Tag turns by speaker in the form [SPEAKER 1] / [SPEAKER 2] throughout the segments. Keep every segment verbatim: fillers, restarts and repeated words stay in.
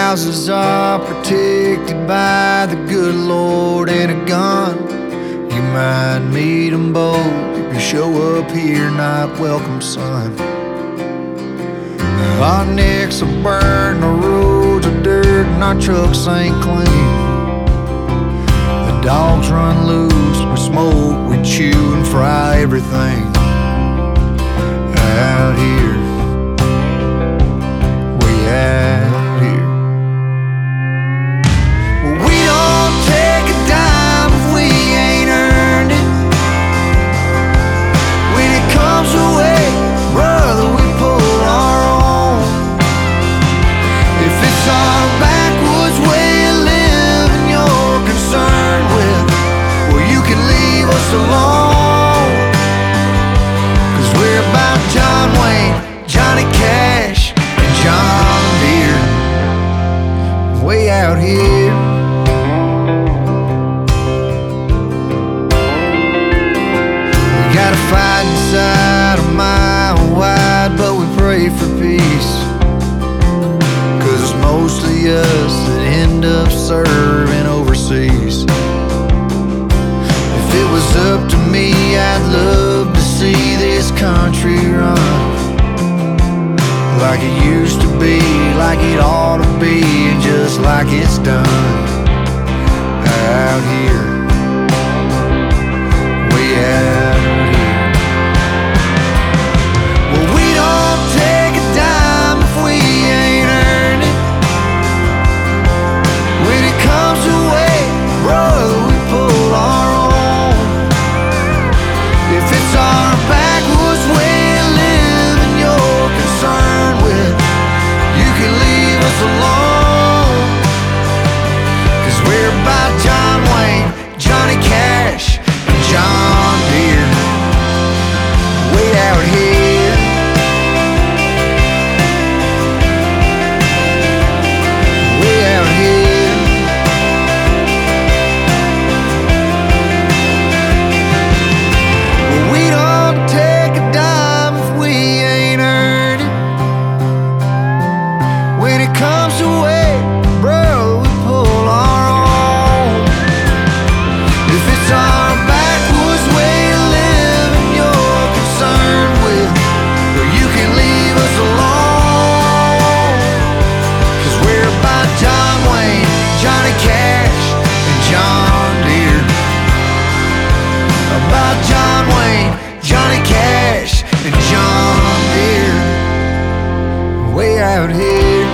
[SPEAKER 1] houses are protected by the good Lord and a gun. You might meet them both if you show up here, not welcome, son. Our necks are burned, our roads are dirt, and our trucks ain't clean. The dogs run loose, we smoke, we chew and fry everything out here, way out here. Well, we don't take a dime if we ain't earned it. When it comes away, brother, we pull our own. If it's our backwoods way of living you're concerned with, well, you can leave us alone. 'Cause we're about John Wayne, Johnny Cash, and John Deere, way out here. We got a fight inside a mile wide, but we pray for peace. 'Cause it's mostly us that end up serving overseas. If it was up to me, I'd love to see this country run like it used to be, like it ought to be, and just like it's done out here, way out here. Well, we don't take a dime if we ain't earned it. When it comes away, brother, we pull our own. If it's our backwoods way of living you're concerned with, you can leave us alone. 'Cause we're about John Wayne, Johnny Cash, and John Deere, way out here, way out here. Well, we don't take a dime if we ain't earned it. When it comes away, bro, we pull our own. If it's our backwoods way of living you're concerned with, well, you can leave us alone. 'Cause we're about John Wayne, Johnny Cash, and John Deere. About John Wayne, Johnny Cash, and John Deere, way out here,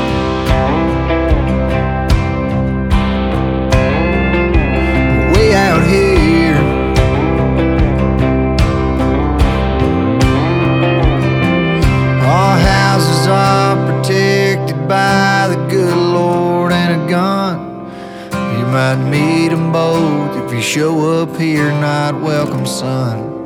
[SPEAKER 1] way out here. Our houses are protected by the good Lord and a gun. You might meet them both if you show up here, not welcome, son.